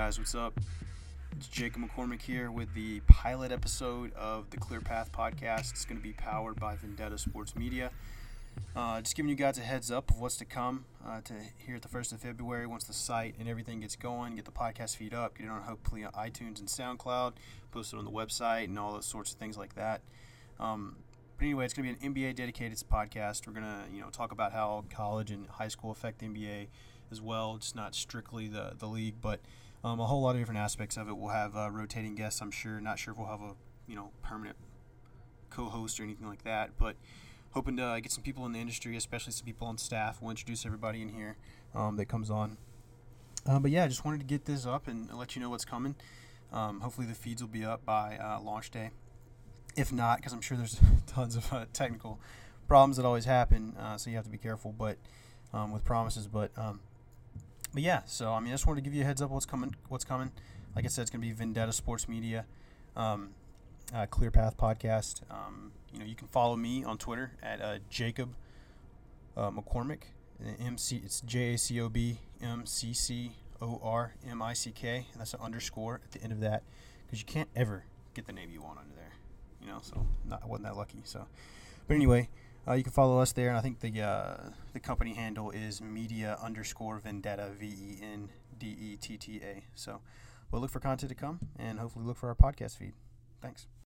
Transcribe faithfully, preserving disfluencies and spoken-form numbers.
guys, what's up? It's Jacob McCormick here with the pilot episode of the Clear Path podcast. It's going to be powered by Vendetta Sports Media. Uh, just giving you guys a heads up of what's to come uh, to here at the first of February once the site and everything gets going, get the podcast feed up, get it on hopefully on iTunes and SoundCloud, post it on the website and all those sorts of things like that. Um, but anyway, it's going to be an N B A dedicated podcast. We're going to you know talk about how college and high school affect the N B A as well. It's not strictly the, the league, but um, a whole lot of different aspects of it. We'll have uh, rotating guests, I'm sure. Not sure if we'll have a you know permanent co-host or anything like that, but hoping to uh, get some people in the industry, especially some people on staff. We'll introduce everybody in here um, that comes on. Uh, but yeah, I just wanted to get this up and let you know what's coming. Um, hopefully the feeds will be up by uh, launch day. If not, because I'm sure there's tons of uh, technical problems that always happen, uh, so you have to be careful. But um, with promises, but um, but yeah. So I mean, I just wanted to give you a heads up what's coming. What's coming? Like I said, it's going to be Vendetta Sports Media, um, uh, Clear Path podcast. Um, you know, you can follow me on Twitter at uh, Jacob uh, McCormick. M C. It's J A C O B M C C O R M I C K, and that's an underscore at the end of that, because you can't ever get the name you want under there. You know, so not, I wasn't that lucky. So, but anyway, uh, you can follow us there, and I think the uh, the company handle is media underscore vendetta, V E N D E T T A. So, we'll look for content to come, and hopefully look for our podcast feed. Thanks.